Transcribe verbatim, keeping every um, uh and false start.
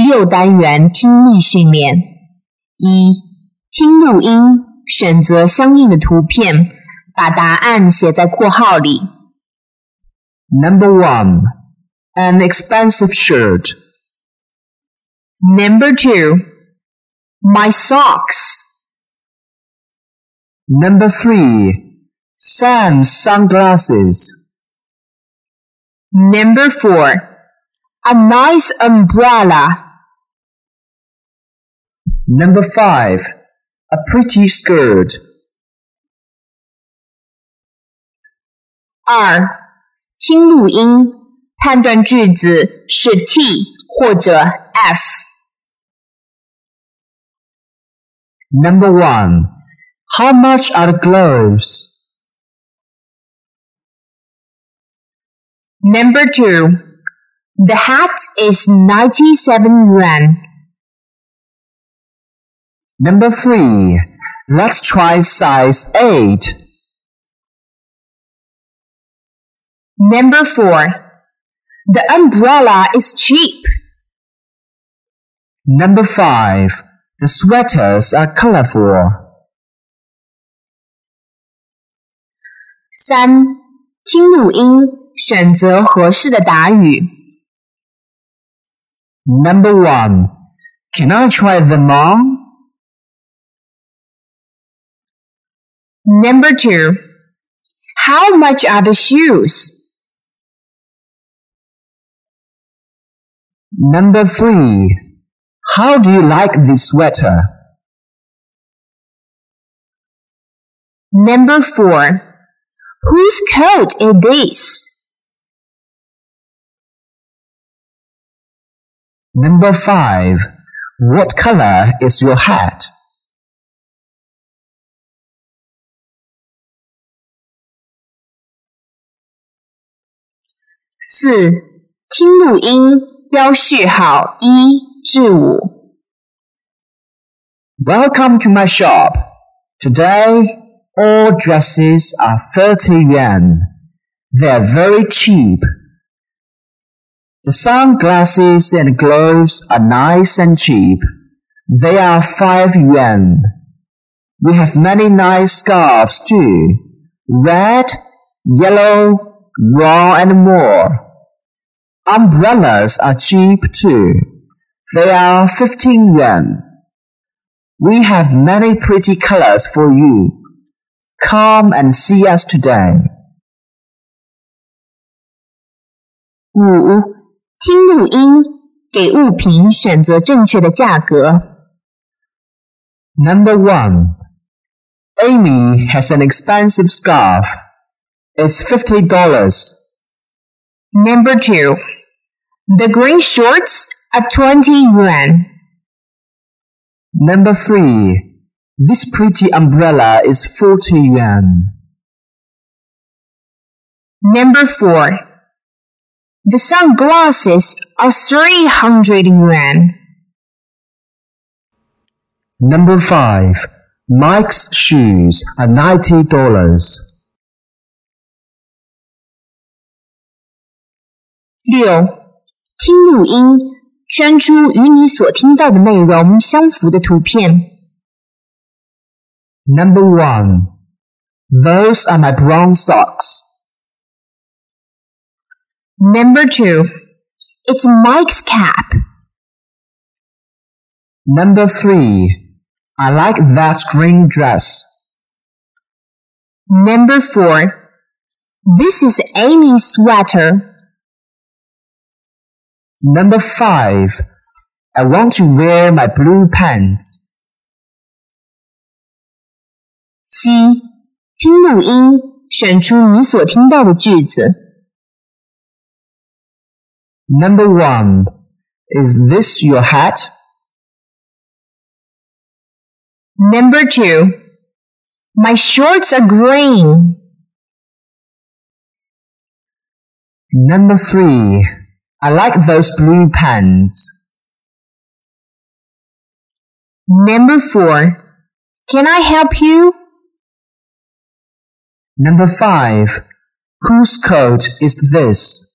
六单元听力训练。一、听录音，选择相应的图片，把答案写在括号里。 Number one, an expensive shirt. Number two, my socks. Number three, Sam's sunglasses. Number four, a nice umbrella. Number five, a pretty skirt. 二、听录音，判断句子是 T 或者 F。 Number one, how much are the gloves? Number two, the hat is ninety-seven yuan. Number three, let's try size eight. Number four, the umbrella is cheap. Number five, the sweaters are colorful. 三、听录音，选择合适的答语。 Number one, can I try them on? Number two, how much are the shoes? Number three, how do you like this sweater? Number four, whose coat is this? Number five, what color is your hat? 四、听录音，标序号一至五。 Welcome to my shop. Today, all dresses are thirty yuan. They are very cheap. The sunglasses and gloves are nice and cheap. They are five yuan. We have many nice scarves too. Red, yellow, raw and more. Umbrellas are cheap too. They are fifteen yuan. We have many pretty colors for you. Come and see us today. 五、听录音，给物品选择正确的价格。 Number one, Amy has an expensive scarf. It's fifty dollars. Number two, the green shorts are twenty yuan. Number three, this pretty umbrella is forty yuan. Number four, the sunglasses are three hundred yuan. Number five, Mike's shoes are ninety dollars. 六、听录音，圈出与你所听到的内容相符的图片。 Number one, those are my brown socks. Number two, it's Mike's cap. Number three, I like that green dress. Number four, this is Amy's sweater. Number five, I want to wear my blue pants. 七、听录音，选出你所听到的句子。 Number one, is this your hat? Number two, my shorts are green. Number three, I like those blue pants. Number four, can I help you? Number five, whose coat is this?